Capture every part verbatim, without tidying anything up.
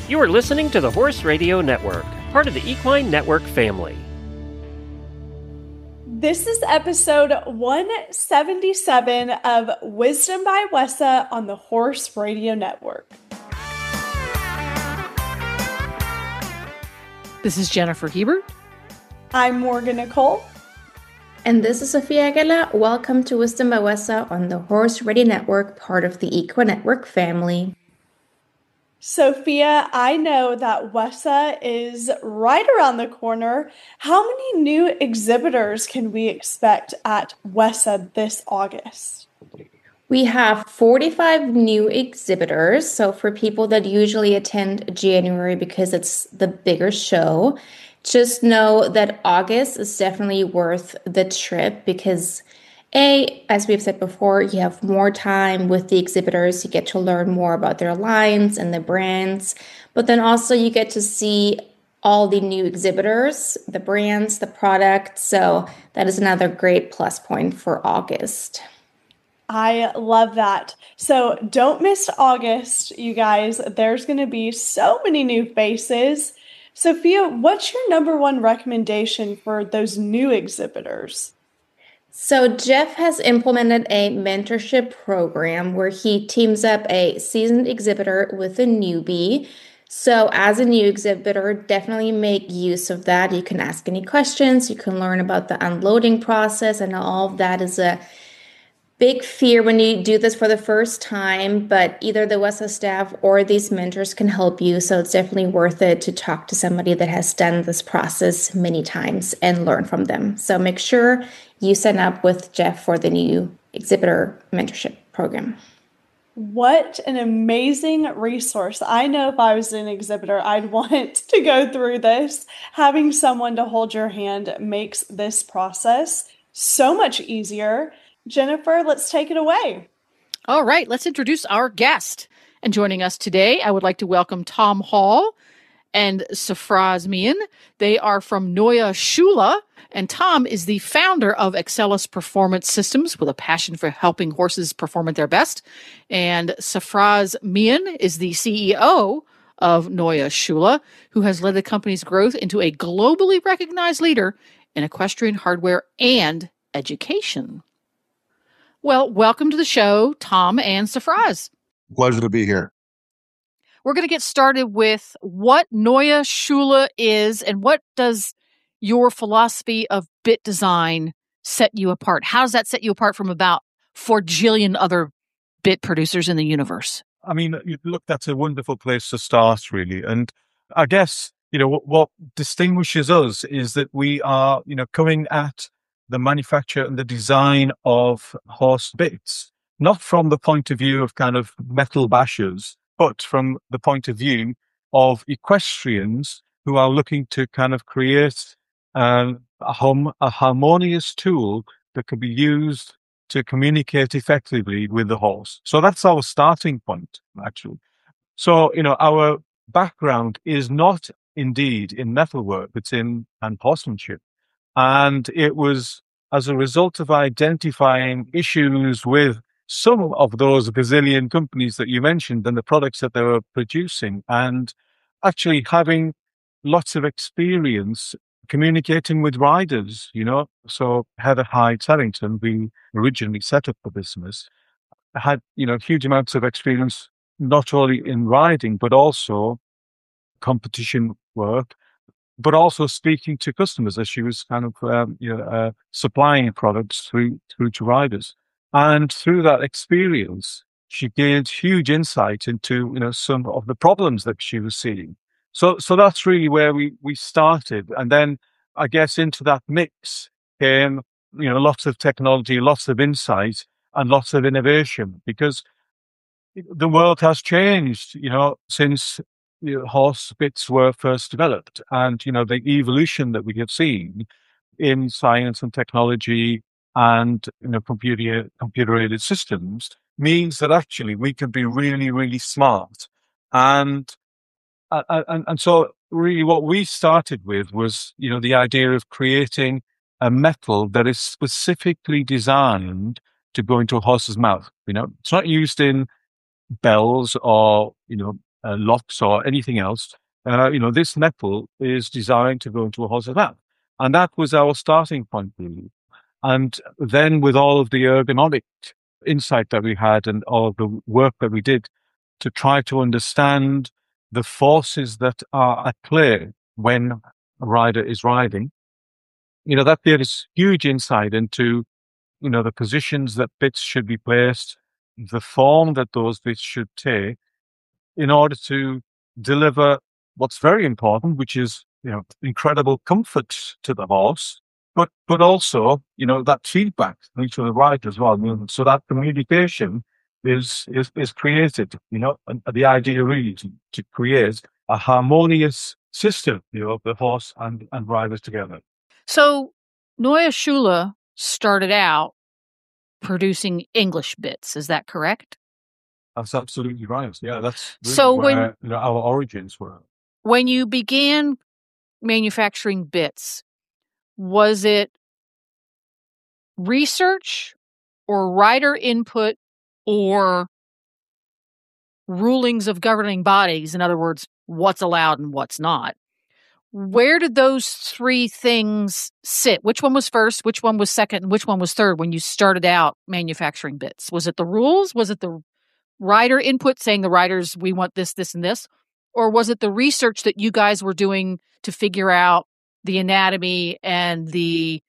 You are listening to the Horse Radio Network, part of the Equine Network family. This is episode one seventy-seven of Wisdom by Wessa on the Horse Radio Network. This is Jennifer Hebert. I'm Morgan Nicole. And this is Sophia Aguilar. Welcome to Wisdom by Wessa on the Horse Radio Network, part of the Equine Network family. Sophia, I know that Wessa is right around the corner. How many new exhibitors can we expect at Wessa this August? We have forty-five new exhibitors. So for people that usually attend January because it's the bigger show, just know that August is definitely worth the trip because A, as we've said before, you have more time with the exhibitors. You get to learn more about their lines and the brands, but then also you get to see all the new exhibitors, the brands, the products. So that is another great plus point for August. I love that. So don't miss August, you guys. There's going to be so many new faces. Sophia, what's your number one recommendation for those new exhibitors? So Jeff has implemented a mentorship program where he teams up a seasoned exhibitor with a newbie. So as a new exhibitor, definitely make use of that. You can ask any questions. You can learn about the unloading process, and all of that is a big fear when you do this for the first time, but either the Wessa staff or these mentors can help you. So it's definitely worth it to talk to somebody that has done this process many times and learn from them. So make sure you sign up with Jeff for the new exhibitor mentorship program. What an amazing resource. I know if I was an exhibitor, I'd want to go through this. Having someone to hold your hand makes this process so much easier. Jennifer, let's take it away. All right, let's introduce our guest. And joining us today, I would like to welcome Tom Hall and Safraz Mian. They are from Neue Schule, and Tom is the founder of Excellus Performance Systems with a passion for helping horses perform at their best. And Safraz Mian is the C E O of Neue Schule, who has led the company's growth into a globally recognized leader in equestrian hardware and education. Well, welcome to the show, Tom and Safraz. Pleasure to be here. We're going to get started with what Neue Schule is and what does your philosophy of bit design set you apart? How does that set you apart from about four jillion other bit producers in the universe? I mean, look, that's a wonderful place to start, really. And I guess, you know, what, what distinguishes us is that we are, you know, coming at the manufacture and the design of horse bits, not from the point of view of kind of metal bashers, but from the point of view of equestrians who are looking to kind of create um, a, hum, a harmonious tool that can be used to communicate effectively with the horse. So that's our starting point, actually. So, you know, our background is not indeed in metalwork, it's in and horsemanship. And it was as a result of identifying issues with some of those gazillion companies that you mentioned and the products that they were producing, and actually having lots of experience communicating with riders, you know. So Heather Hyde-Tarrington, we originally set up the business, had, you know, huge amounts of experience, not only in riding, but also competition work, but also speaking to customers as she was kind of um, you know, uh, supplying products through through to riders. And through that experience, she gained huge insight into, you know, some of the problems that she was seeing. So so that's really where we, we started. And then I guess into that mix came, you know, lots of technology, lots of insight, and lots of innovation, because the world has changed, you know, since you know, horse bits were first developed, and, you know, the evolution that we have seen in science and technology and, you know, computer, computer-aided systems means that actually we can be really, really smart. And, and, and so really what we started with was, you know, the idea of creating a metal that is specifically designed to go into a horse's mouth. You know, it's not used in bells or, you know, uh, locks or anything else. Uh, you know, this metal is designed to go into a horse's lap. And that was our starting point, really. And then with all of the ergonomic insight that we had and all of the work that we did to try to understand the forces that are at play when a rider is riding, you know, that gave us huge insight into, you know, the positions that bits should be placed, the form that those bits should take in order to deliver what's very important, which is, you know, incredible comfort to the horse, but but also, you know, that feedback to the rider as well. You know, so that communication is is is created, you know, and the idea really to, to create a harmonious system, you know, of the horse and, and riders together. So Neue Schule started out producing English bits. Is that correct? That's absolutely right. Yeah, that's really So where when you know, our origins were. when you began manufacturing bits, was it research or rider input or rulings of governing bodies? In other words, what's allowed and what's not. Where did those three things sit? Which one was first? Which one was second? And which one was third when you started out manufacturing bits? Was it the rules? Was it the rider input saying the riders, we want this, this, and this? Or was it the research that you guys were doing to figure out the anatomy and the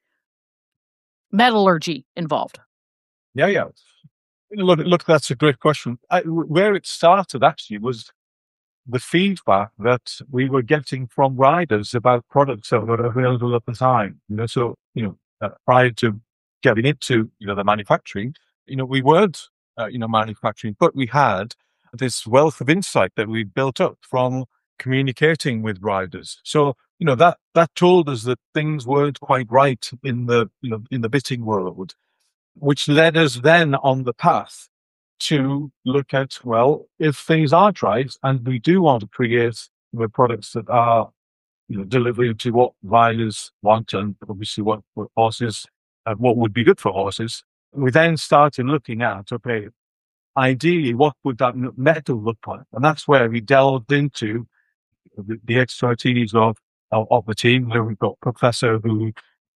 metallurgy involved? Yeah, yeah. Look, look, that's a great question. I, where it started actually was the feedback that we were getting from riders about products that were available at the time. You know, so you know, uh, prior to getting into you know the manufacturing, you know, we weren't uh, you know manufacturing, but we had this wealth of insight that we built up from communicating with riders. So you know that that told us that things weren't quite right in the you know in the bitting world, which led us then on the path to look at, well, if things are right and we do want to create you know, products that are you know, delivering to what riders want and obviously what, what horses, uh, what would be good for horses, we then started looking at, okay, ideally, what would that metal look like? And that's where we delved into the, the expertise of, of, of the team. We've got a professor who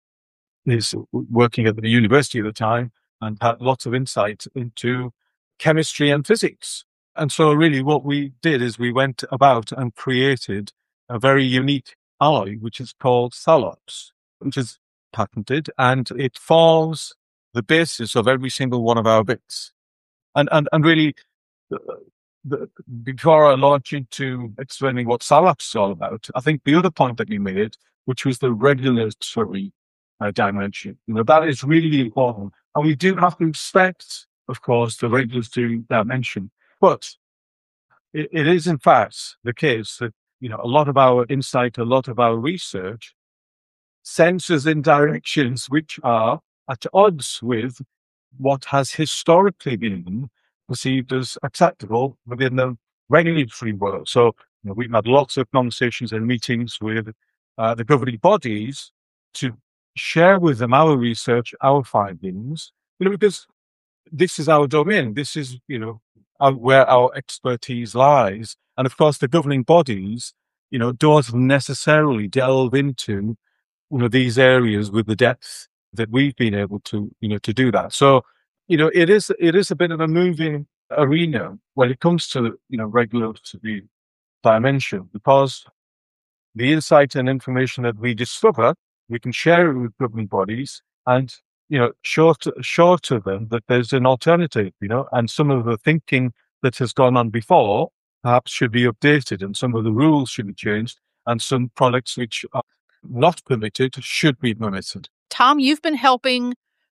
is working at the university at the time and had lots of insight into chemistry and physics. And so really what we did is we went about and created a very unique alloy, which is called Thalops, which is patented, and it forms the basis of every single one of our bits. And and, and really, uh, the, before I launch into explaining what Thalops is all about, I think the other point that you made, which was the regulatory uh, dimension, you know, that is really important. And we do have to respect, of course, the regulatory dimension. But it, it is, in fact, the case that, you know, a lot of our insight, a lot of our research sends us in directions which are at odds with what has historically been perceived as acceptable within the regulatory world. So, you know, we've had lots of conversations and meetings with uh, the governing bodies to share with them our research, our findings, you know, because this is our domain. This is, you know, our, where our expertise lies. And of course, the governing bodies, you know, don't necessarily delve into, you know, these areas with the depth that we've been able to, you know, to do that. So, you know, it is, it is a bit of a moving arena when it comes to, you know, regulatory dimension, because the insight and information that we discover, we can share it with governing bodies and, you know, show to, show to them that there's an alternative, you know, and some of the thinking that has gone on before perhaps should be updated and some of the rules should be changed and some products which are not permitted should be permitted. Tom, you've been helping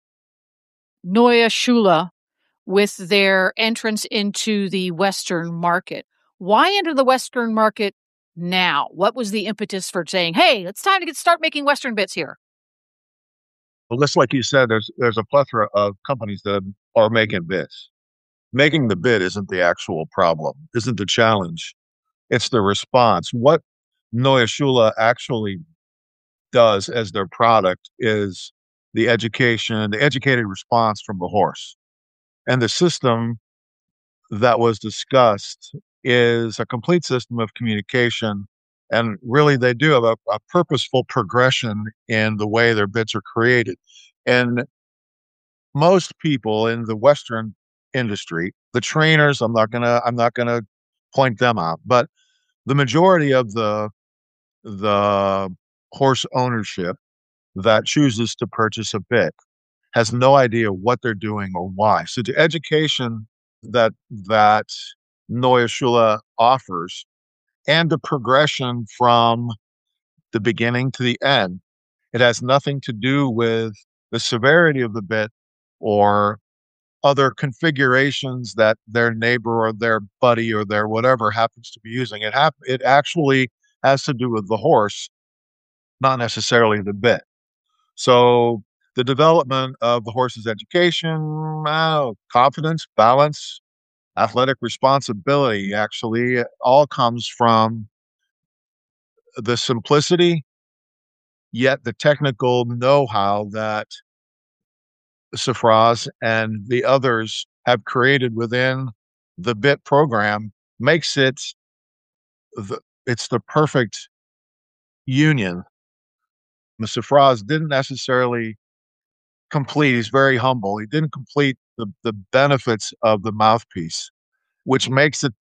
Neue Schule with their entrance into the Western market. Why enter the Western market now? What was the impetus for saying, hey, it's time to get start making Western bits here? Well, just like you said, there's there's a plethora of companies that are making bits. Making the bit isn't the actual problem, isn't the challenge. It's the response. What Neue Schule actually does as their product is the education, the educated response from the horse. And the system that was discussed is a complete system of communication. And really, they do have a, a purposeful progression in the way their bits are created. And most people in the Western industry, the trainers, I'm not gonna, I'm not gonna point them out, but the majority of the the horse ownership that chooses to purchase a bit has no idea what they're doing or why. So the education that that Neue Schule offers and the progression from the beginning to the end, it has nothing to do with the severity of the bit or other configurations that their neighbor or their buddy or their whatever happens to be using. It hap- it actually has to do with the horse, not necessarily the bit. So the development of the horse's education, uh, confidence, balance, athletic responsibility, actually, it all comes from the simplicity, yet the technical know-how that Safraz and the others have created within the bit program makes it the, it's the perfect union. Safraz didn't necessarily complete. He's very humble. He didn't complete the, the benefits of the mouthpiece, which makes it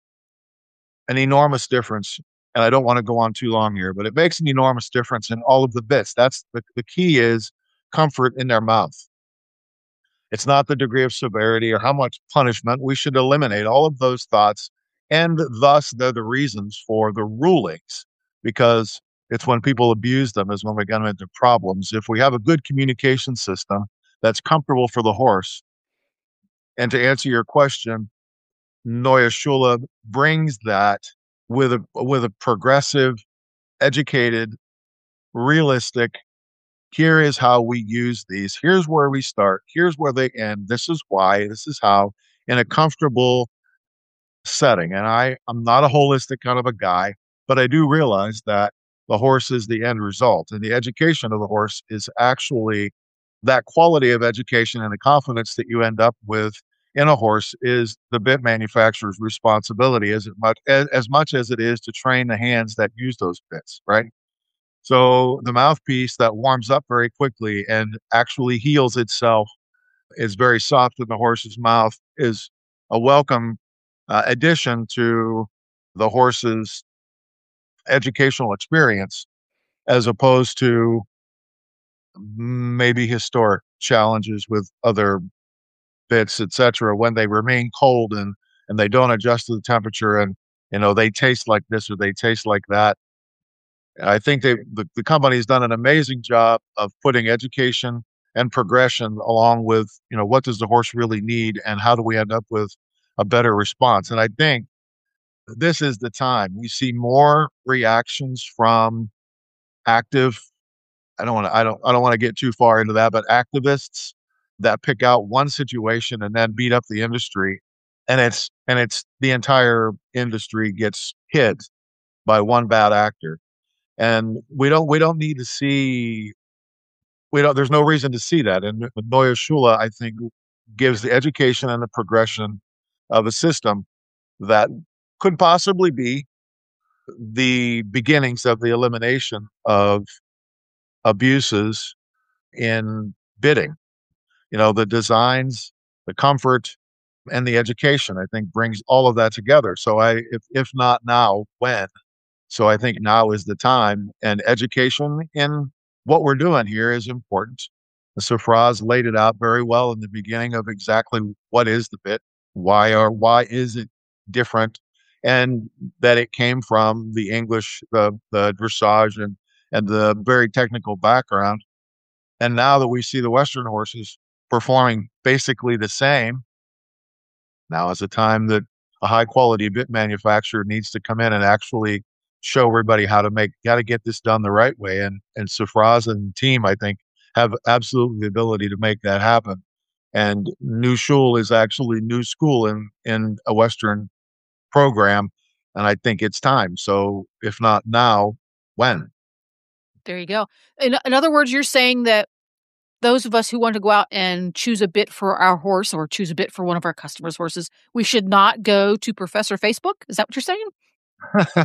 an enormous difference. And I don't want to go on too long here, but it makes an enormous difference in all of the bits. That's the, the key is comfort in their mouth. It's not the degree of severity or how much punishment. We should eliminate all of those thoughts. And thus, they're the reasons for the rulings, because it's when people abuse them is when we get into problems. If we have a good communication system that's comfortable for the horse, and to answer your question, Neue Schule brings that with a with a progressive, educated, realistic, here is how we use these. Here's where we start. Here's where they end. This is why. This is how, in a comfortable setting. And I, I'm not a holistic kind of a guy, but I do realize that the horse is the end result. And the education of the horse is actually that quality of education and the confidence that you end up with in a horse is the bit manufacturer's responsibility as much as, as much as it is to train the hands that use those bits, right? So the mouthpiece that warms up very quickly and actually heals itself is very soft in the horse's mouth is a welcome uh, addition to the horse's educational experience, as opposed to maybe historic challenges with other bits, et cetera, when they remain cold and and they don't adjust to the temperature and you know they taste like this or they taste like that. I think they the, the company's done an amazing job of putting education and progression along with, you know, what does the horse really need and how do we end up with a better response? And I think this is the time we see more reactions from active, I don't want to I don't I don't want to get too far into that, but activists that pick out one situation and then beat up the industry. And it's and it's the entire industry gets hit by one bad actor. And we don't we don't need to see we don't there's no reason to see that. And Neue Schule, I think, gives the education and the progression of a system that could possibly be the beginnings of the elimination of abuses in bidding. You know, the designs, the comfort, and the education, I think, brings all of that together. So I if if not now, when? So I think now is the time, and education in what we're doing here is important. So Faraz laid it out very well in the beginning of exactly what is the bit, why or why is it different, and that it came from the English, the the dressage, and and the very technical background. And now that we see the Western horses performing basically the same, now is a time that a high quality bit manufacturer needs to come in and actually show everybody how to make, got to get this done the right way. And, and Safraz and team, I think, have absolutely the ability to make that happen. And New Schule is actually new school in, in a Western program. And I think it's time. So if not now, when? There you go. In, in other words, you're saying that those of us who want to go out and choose a bit for our horse or choose a bit for one of our customers' horses, we should not go to Professor Facebook? Is that what you're saying?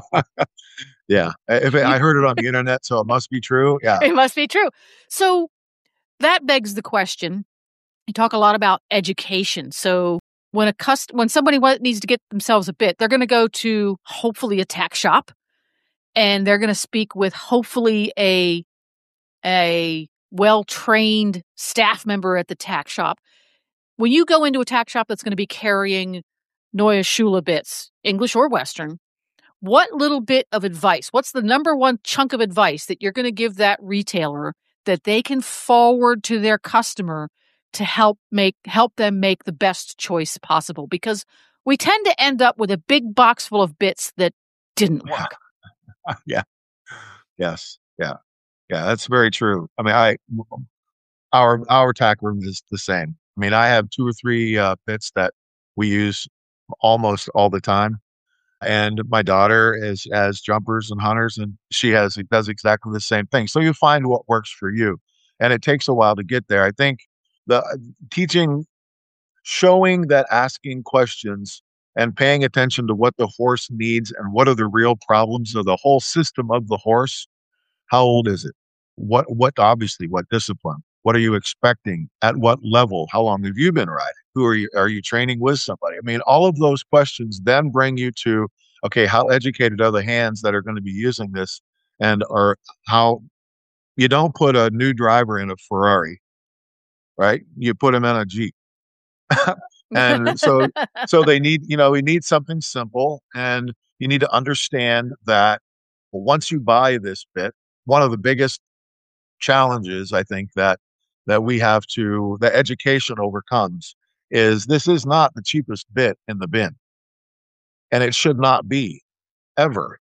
Yeah. If it, I heard it on the internet, so it must be true. Yeah. It must be true. So that begs the question. You talk a lot about education. So when a cust- when somebody needs to get themselves a bit, they're going to go to hopefully a tack shop, and they're going to speak with hopefully a a well-trained staff member at the tack shop. When you go into a tack shop that's going to be carrying Neue Schule bits, English or Western, what little bit of advice, what's the number one chunk of advice that you're going to give that retailer that they can forward to their customer to help make help them make the best choice possible? Because we tend to end up with a big box full of bits that didn't work. Yeah. Yes. Yeah. Yeah, that's very true. I mean, I our our tack room is the same. I mean, I have two or three uh, bits that we use almost all the time, and my daughter is has jumpers and hunters, and she has does exactly the same thing. So you find what works for you, and it takes a while to get there. I think the teaching, showing that asking questions and paying attention to what the horse needs and what are the real problems of the whole system of the horse. How old is it? What, what, obviously, what discipline? What are you expecting? At what level? How long have you been riding? Who are you? Are you training with somebody? I mean, all of those questions then bring you to, okay, how educated are the hands that are going to be using this? And or how you don't put a new driver in a Ferrari, right? You put him in a Jeep. And so, so they need, you know, we need something simple, and you need to understand that once you buy this bit, one of the biggest challenges I think that that we have to that education overcomes is this is not the cheapest bit in the bin, and it should not be ever.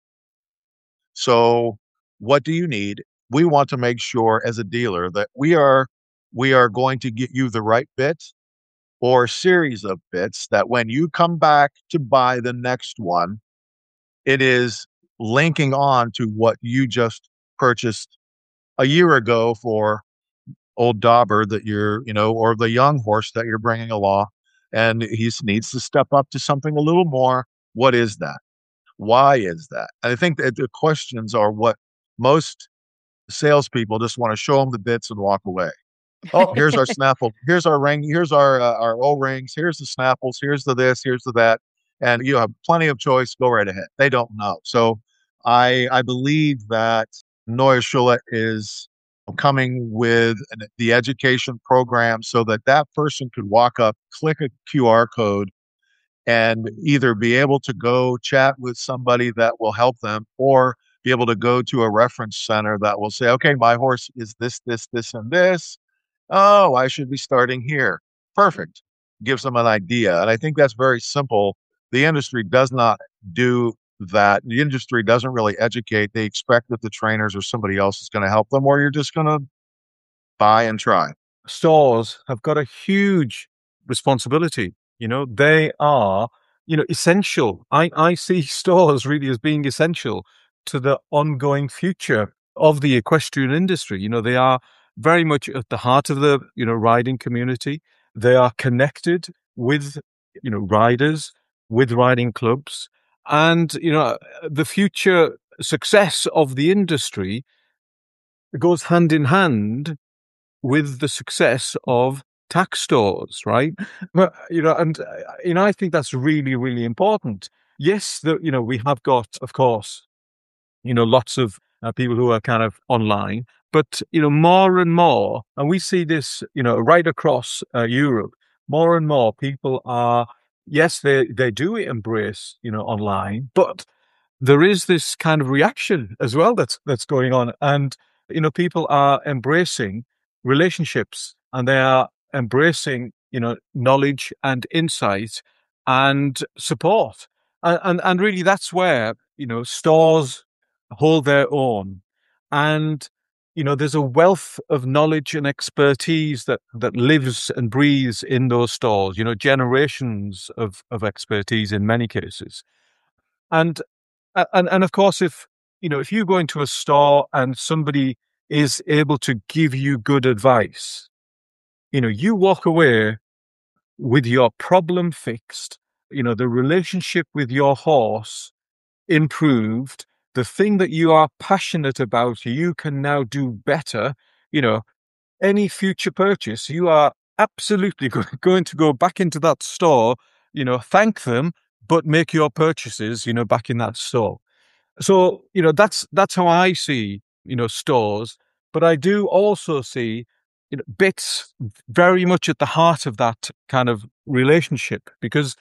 So what do you need? We want to make sure as a dealer that we are we are going to get you the right bit or series of bits that when you come back to buy the next one, it is linking on to what you just purchased a year ago for old Dauber that you're, you know, or the young horse that you're bringing along, and he needs to step up to something a little more. What is that? Why is that? And I think that the questions are what most salespeople just want to show them the bits and walk away. Oh, here's our snaffle. Here's our ring. Here's our uh, our O-rings. Here's the snaffles. Here's the this. Here's the that. And you have plenty of choice. Go right ahead. They don't know. So I I believe that Neue Schule is coming with an, the education program so that that person could walk up, click a Q R code, and either be able to go chat with somebody that will help them, or be able to go to a reference center that will say, okay, my horse is this, this, this, and this. Oh, I should be starting here. Perfect. Gives them an idea. And I think that's very simple. The industry does not do that. The industry doesn't really educate. They expect that the trainers or somebody else is going to help them, or you're just going to buy and try. Stores have got a huge responsibility. You know, they are, you know, essential. I, I see stores really as being essential to the ongoing future of the equestrian industry. You know, they are very much at the heart of the, you know, riding community. They are connected with, you know, riders, with riding clubs. And, you know, the future success of the industry goes hand in hand with the success of tack stores, right? But, you know, and, you know, I think that's really, really important. Yes, the, you know, we have got, of course, you know, lots of uh, people who are kind of online, but, you know, more and more, and we see this, you know, right across uh, Europe, more and more people are, yes, they, they do embrace, you know, online, but there is this kind of reaction as well that's, that's going on. And, you know, people are embracing relationships, and they are embracing, you know, knowledge and insight and support. And, and, and really that's where, you know, stores hold their own. And, you know, there's a wealth of knowledge and expertise that, that lives and breathes in those stores, you know, generations of, of expertise in many cases. And, and, and of course, if, you know, if you go into a store and somebody is able to give you good advice. You know, you walk away with your problem fixed, you know, the relationship with your horse improved, the thing that you are passionate about, you can now do better. You know, any future purchase, you are absolutely going to go back into that store, you know, thank them, but make your purchases, you know, back in that store. So, you know, that's that's how I see, you know, stores. But I do also see, you know, bits very much at the heart of that kind of relationship, because,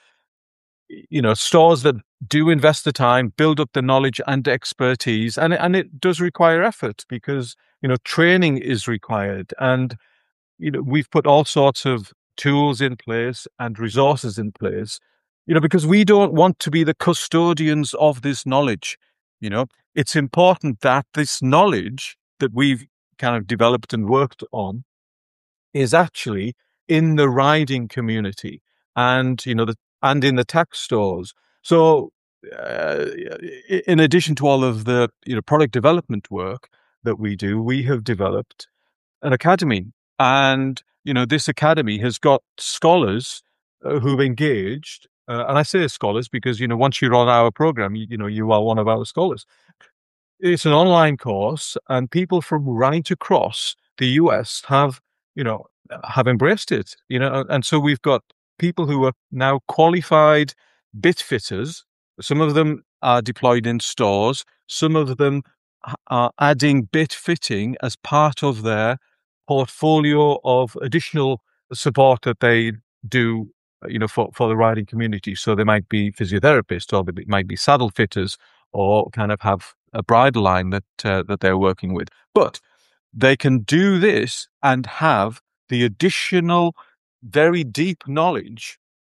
you know, stores that do invest the time, build up the knowledge and expertise, and and it does require effort, because, you know, training is required, and, you know, we've put all sorts of tools in place and resources in place, you know, because we don't want to be the custodians of this knowledge. You know, it's important that this knowledge that we've kind of developed and worked on is actually in the riding community, and, you know, the, and in the tax stores. So, uh, in addition to all of the, you know, product development work that we do, we have developed an academy. And, you know, this academy has got scholars uh, who've engaged. Uh, and I say scholars because, you know, once you're on our program, you, you know, you are one of our scholars. It's an online course, and people from right across the U S have, you know, have embraced it, you know, and so we've got people who are now qualified bit fitters. Some of them are deployed in stores. Some of them are adding bit fitting as part of their portfolio of additional support that they do, you know, for, for the riding community. So they might be physiotherapists, or they might be saddle fitters, or kind of have a bridle line that uh, that they're working with. But they can do this and have the additional, very deep knowledge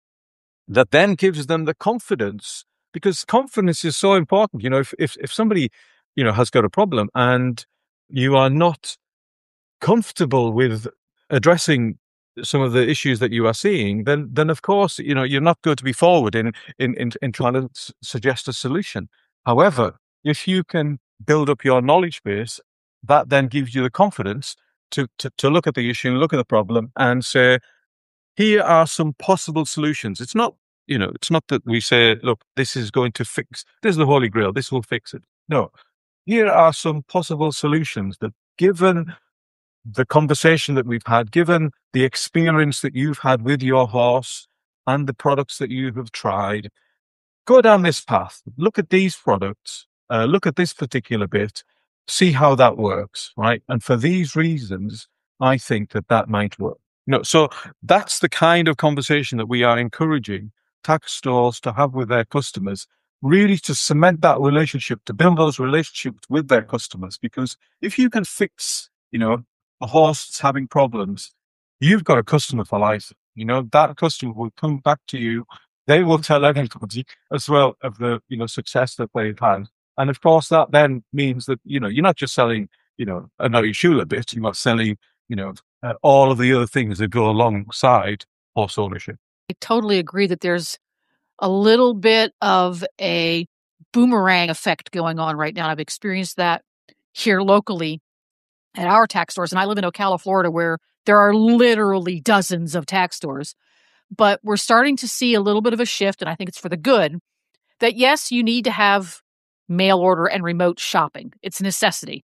that then gives them the confidence, because confidence is so important. You know, if if, if somebody, you know, has got a problem and you are not comfortable with addressing some of the issues that you are seeing, then then of course, you know, you're not going to be forward in in in, in trying to s- suggest a solution. However, if you can build up your knowledge base, that then gives you the confidence to to, to look at the issue, look at the problem, and say, here are some possible solutions. It's not, you know, it's not that we say, look, this is going to fix, this is the Holy Grail, this will fix it. No, here are some possible solutions that, given the conversation that we've had, given the experience that you've had with your horse and the products that you have tried, go down this path, look at these products, uh, look at this particular bit, see how that works, right? And for these reasons, I think that that might work. You know, so that's the kind of conversation that we are encouraging tax stores to have with their customers, really to cement that relationship, to build those relationships with their customers. Because if you can fix, you know, a horse that's having problems, you've got a customer for life. You know, that customer will come back to you. They will tell everybody as well of the, you know, success that they've had. And of course, that then means that, you know, you're not just selling, you know, a Noya Shula bit, you are selling, you know, uh, all of the other things that go alongside horse ownership. I totally agree that there's a little bit of a boomerang effect going on right now. I've experienced that here locally at our tax stores. And I live in Ocala, Florida, where there are literally dozens of tax stores. But we're starting to see a little bit of a shift, and I think it's for the good, that yes, you need to have mail order and remote shopping. It's a necessity.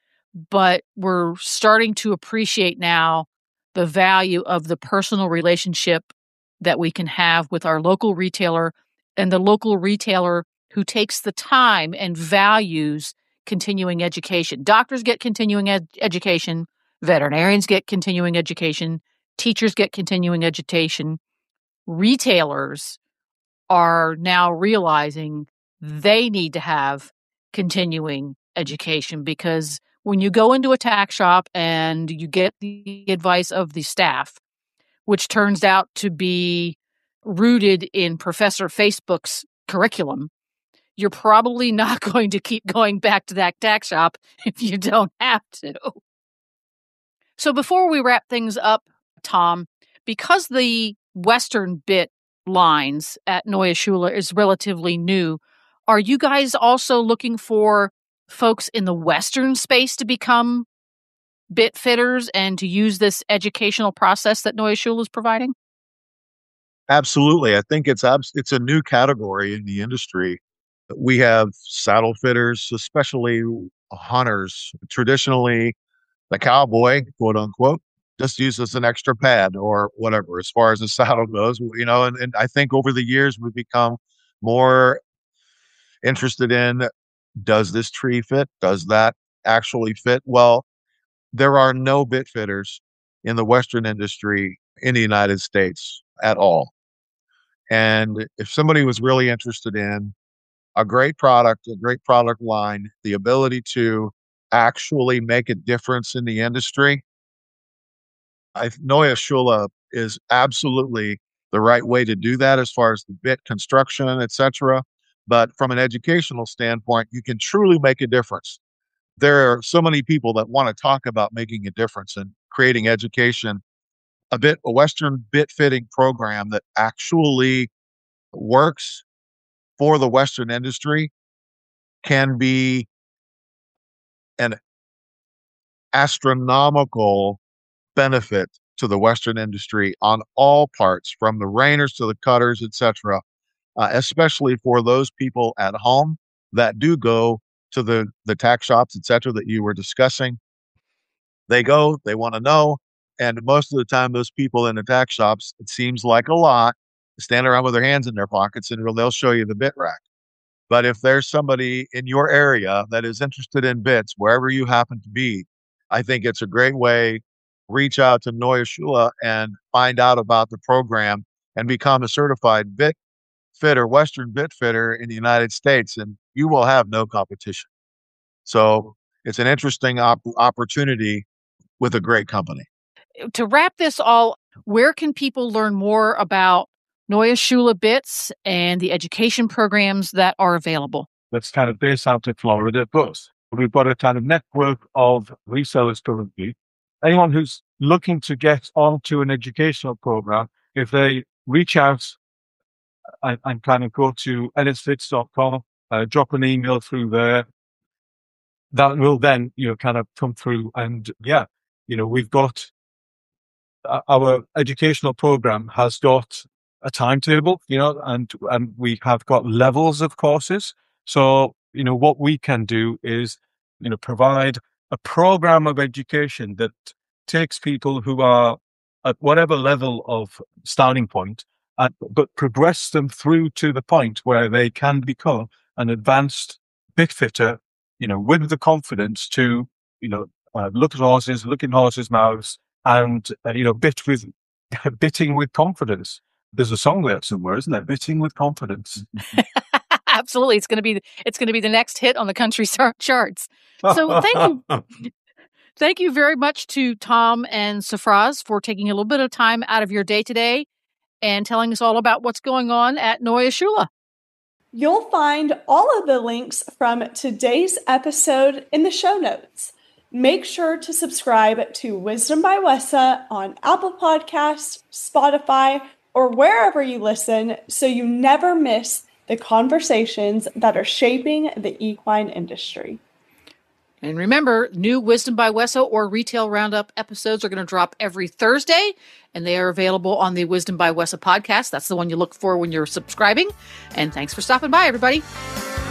But we're starting to appreciate now the value of the personal relationship that we can have with our local retailer, and the local retailer who takes the time and values continuing education. Doctors get continuing ed- education, veterinarians get continuing education, teachers get continuing education. Retailers are now realizing they need to have continuing education, because when you go into a tax shop and you get the advice of the staff, which turns out to be rooted in Professor Facebook's curriculum, you're probably not going to keep going back to that tax shop if you don't have to. So before we wrap things up, Tom, because the Western bit lines at Noya Shula is relatively new, are you guys also looking for folks in the Western space to become bit fitters and to use this educational process that Neue Schule is providing? Absolutely. I think it's abs- it's a new category in the industry. We have saddle fitters, especially hunters. Traditionally, the cowboy, quote unquote, just uses an extra pad or whatever as far as the saddle goes, you know, and, and I think over the years we've become more interested in, does this tree fit? Does that actually fit? Well, there are no bit fitters in the Western industry in the United States at all. And if somebody was really interested in a great product, a great product line, the ability to actually make a difference in the industry, I Neue Schule is absolutely the right way to do that as far as the bit construction, et cetera. But from an educational standpoint, you can truly make a difference. There are so many people that want to talk about making a difference and creating education. A bit a Western bit fitting program that actually works for the Western industry can be an astronomical benefit to the Western industry on all parts, from the reiners to the cutters, et cetera, uh, especially for those people at home that do go to the, the tack shops, et cetera, that you were discussing. They go, they want to know. And most of the time, those people in the tack shops, it seems like a lot, stand around with their hands in their pockets and they'll show you the bit rack. But if there's somebody in your area that is interested in bits, wherever you happen to be, I think it's a great way. Reach out to Neue Schule and find out about the program and become a certified bit fitter, Western bit fitter in the United States, and you will have no competition. So it's an interesting op- opportunity with a great company. To wrap this all, where can people learn more about Neue Schule bits and the education programs that are available? That's kind of based out of Florida, but we've got a kind of network of resellers currently. Anyone who's looking to get onto an educational program, if they reach out and, and kind of go to ennis fits dot com, uh, drop an email through there, that will then, you know, kind of come through. And yeah, you know, we've got uh, our educational program has got a timetable, you know, and, and we have got levels of courses. So, you know, what we can do is, you know, provide a program of education that takes people who are at whatever level of starting point, uh, but progress them through to the point where they can become an advanced bit fitter, you know, with the confidence to, you know, uh, look at horses, look in horses' mouths, and, uh, you know, bit with, bitting with confidence. There's a song there somewhere, isn't there? Bitting with confidence. Absolutely. It's going to be, it's going to be the next hit on the country charts. So thank you. Thank you very much to Tom and Safraz for taking a little bit of time out of your day today and telling us all about what's going on at Neue Schule. You'll find all of the links from today's episode in the show notes. Make sure to subscribe to Wisdom by Wessa on Apple Podcasts, Spotify, or wherever you listen so you never miss the conversations that are shaping the equine industry. And remember, new Wisdom by Wessa or Retail Roundup episodes are going to drop every Thursday, and they are available on the Wisdom by Wessa podcast. That's the one you look for when you're subscribing. And thanks for stopping by, everybody.